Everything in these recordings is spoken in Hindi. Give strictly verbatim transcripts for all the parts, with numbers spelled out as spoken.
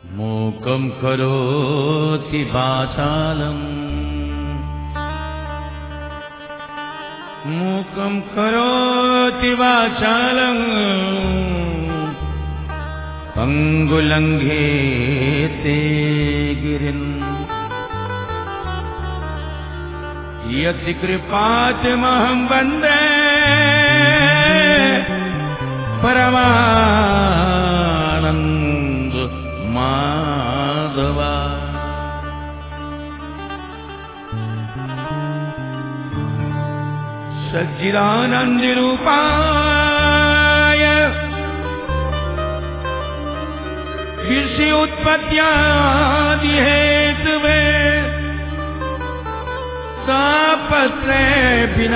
मूकं करोति वाचालं मूकं करोति वाचालं पंगुलंघेते गिरिं यति कृपातमहं वन्दे परमानंद माधवा। सच्चिदानंद रूपाय विषय उत्पत्त्यादि हेतवे तापत्रय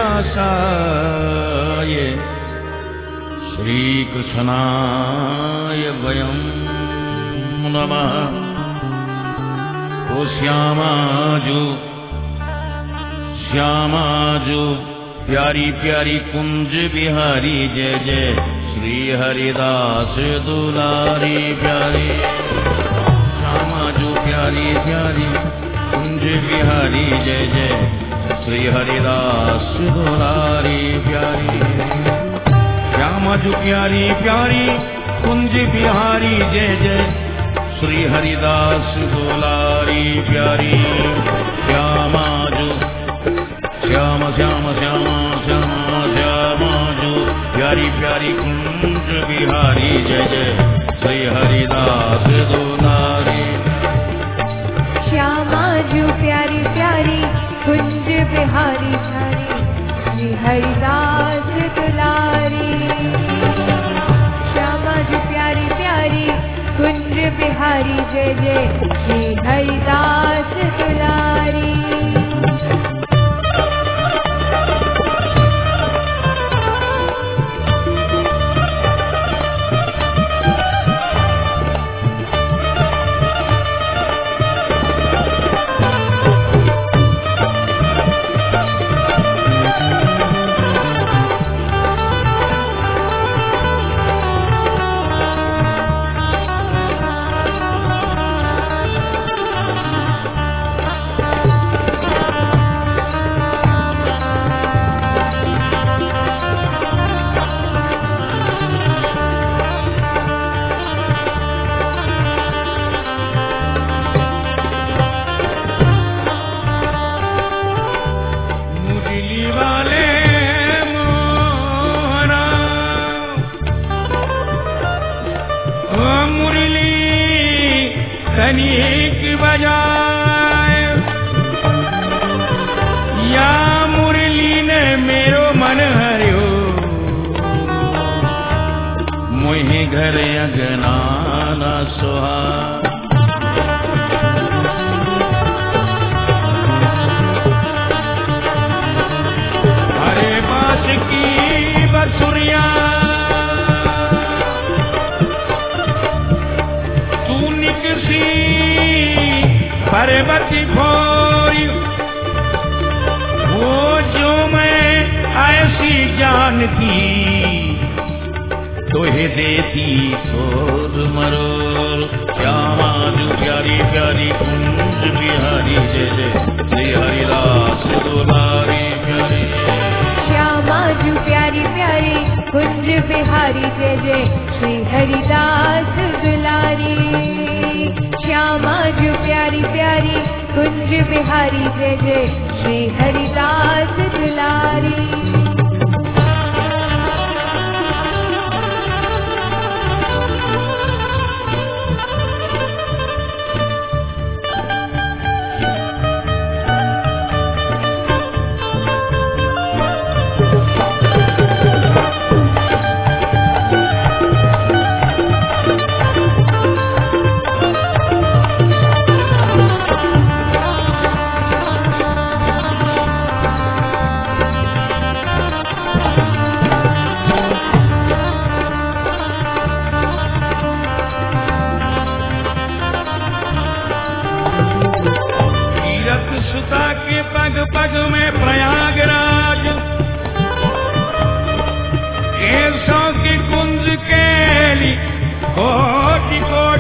विनाशाय श्री कृष्णाय वयं नमः। ओ श्यामाजू श्यामाजू प्यारी प्यारी कुंज बिहारी जय जय श्री हरिदास दुलारी प्यारी। श्यामाजू प्यारी प्यारी कुंज बिहारी जय जय श्री हरिदास दुलारी प्यारी। श्यामाजू प्यारी प्यारी कुंज बिहारी जय जय श्री हरिदास दुलारी प्यारी। श्यामाजू श्याम श्याम श्याम श्याम श्यामाजू प्यारी प्यारी कुंज बिहारी जय जय श्री हरिदास दुलारी। श्यामाजू प्यारी प्यारी कुंज बिहारी प्यारी श्री हरिदास दुलारी। श्यामाजू प्यारी प्यारी कुंज बिहारी जय जय श्री हरिदास दुलारी।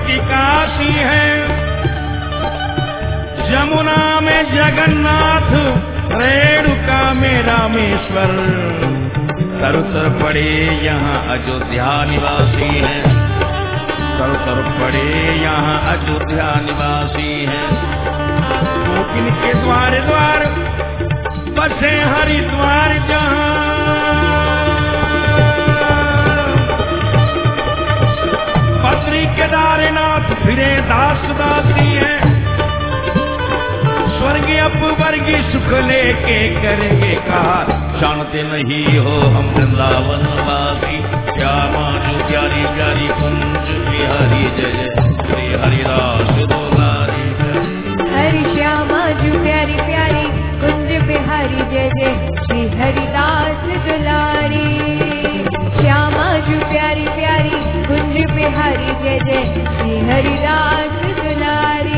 की काशी है, यमुना में जगन्नाथ, रेणुका में रामेश्वर, तरु तर पड़े यहाँ अयोध्या निवासी हैं, तरु तर पड़े यहाँ अयोध्या निवासी हैं। गोपिन के द्वार द्वार बसे हरिद्वार जहाँ, बद्री केदारनाथ फिरे दास दासी हैं, स्वर्ग अपवर्गी सुख लेके करेंगे कहा, जानते नहीं हो हम वृंदावन वासी। श्यामा जो प्यारी प्यारी कुंज बिहारी जय जय श्री हरिदास दुलारी। हरि श्यामा जो प्यारी प्यारी कुंज बिहारी जय जय श्री हरिदास दुलारी। श्यामा जो प्यारी प्यारी कुंज बिहारी जय जय श्री हरिदास दुलारी।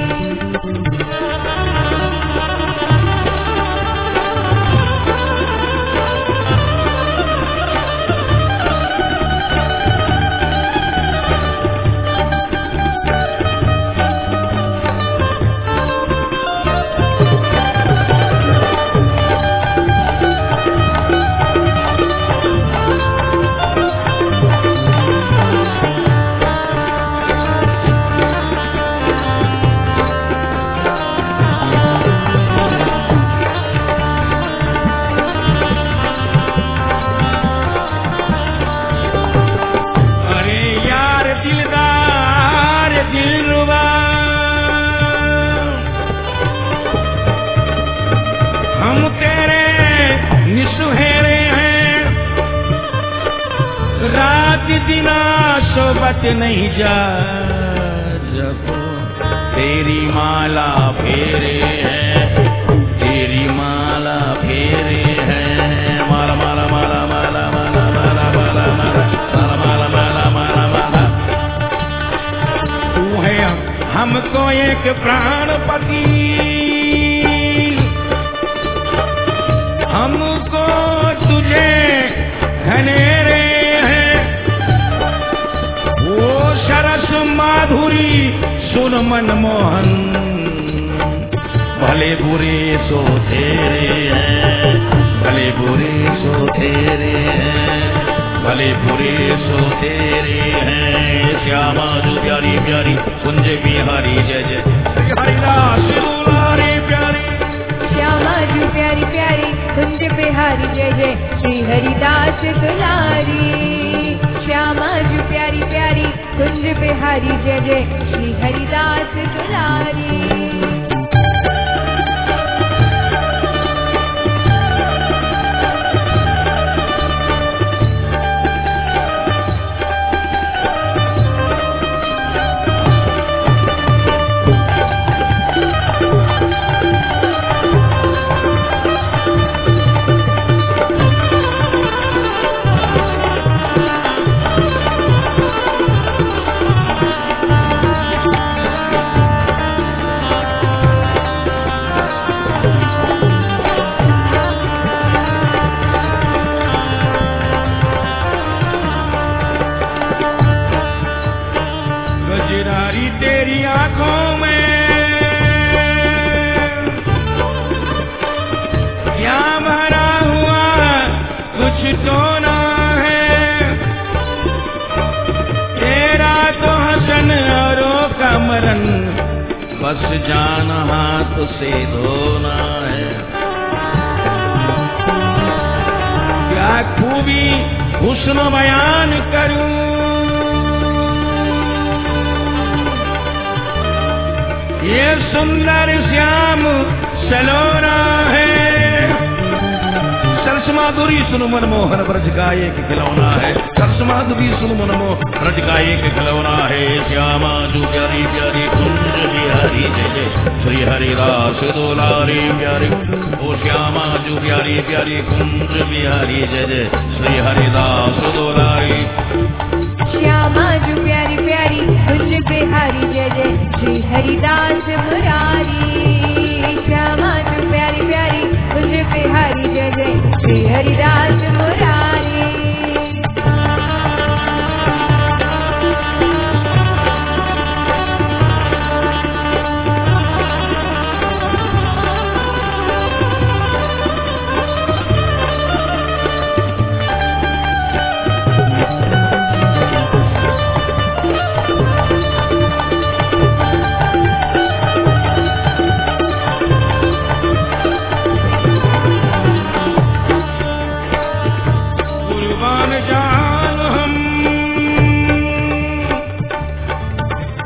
सोबत नहीं जा जपो, तेरी माला फेरे हैं, तेरी माला फेरे हैं। माला माला माला माला माला माला माला माला माला माला माला माला। तू है हमको एक प्राणपति, हमको तुझे घनेरे माधुरी सुन मनमोहन, भले बुरे सो तेरे हैं, भले बुरे सो तेरे हैं, भले बुरे सो तेरे हैं। श्यामा जो प्यारी प्यारी कुंज बिहारी जय जय श्री हरिदास दुलारी प्यारी। श्यामा जो प्यारी प्यारी कुंज बिहारी जय जय श्री हरिदास दुलारी। श्यामा जो प्यारी प्यारी कुंज बिहारी जय जय श्री हरिदास दुलारी। बस जाना हाथ से धोना है, क्या खूबी हुस्न बयान करूं, ये सुंदर श्याम सलोना है। सरस माधुरी सुन मनमोहन ब्रज का एक खिलौना है, सरस माधुरी सुन मनमोहन ब्रज का एक खिलौना है। श्यामा जो प्यारी प्यारी कुंज बिहारी जय जय श्री हरिदास दुलारी प्यारी। ओ श्यामा जो प्यारी प्यारी कुंज बिहारी जय जय श्री हरिदास दुलारी। श्यामा जो प्यारी प्यारी कुंज बिहारी जय जय श्री हरिदास मुरारी। श्यामा जो प्यारी प्यारी कुंज बिहारी जय जय श्री हरिदास मुरारी।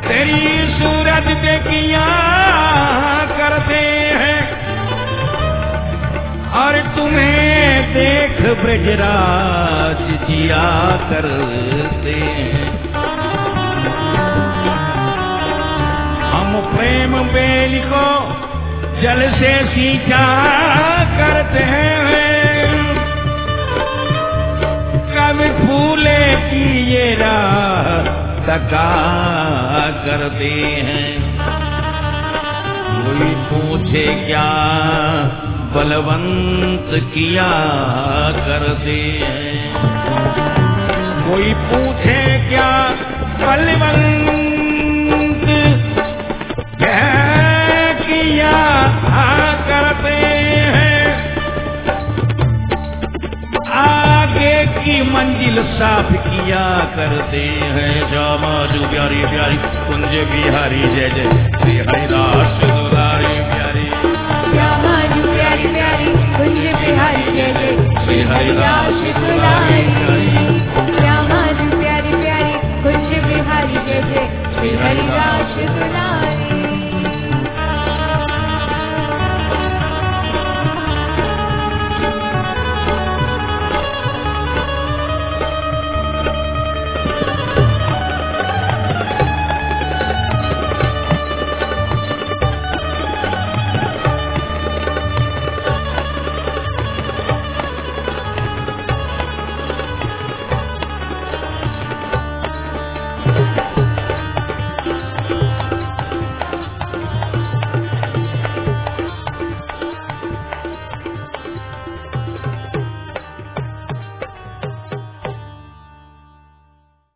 तेरी सूरत देखिया करते हैं और तुम्हें देख ब्रजराज जिया करते हैं। हम प्रेम बेल को जल से सींचा करते हैं, कभी फूले की ये राह तका करते हैं। कोई पूछे क्या बलवंत किया करते हैं, कोई पूछे क्या बलवंत किया करते हैं। आगे की मंजिल साफ किया करते हैं। श्यामा जो प्यारी प्यारी कुंज बिहारी जय जय श्री हरिदास दुलारी प्यारी। श्यामा जो प्यारी प्यारी कुंज बिहारी जय जय श्री हरिदास दुलारी। श्यामा जो प्यारी प्यारी कुंज बिहारी जय जय श्री हरिदास दुलारी।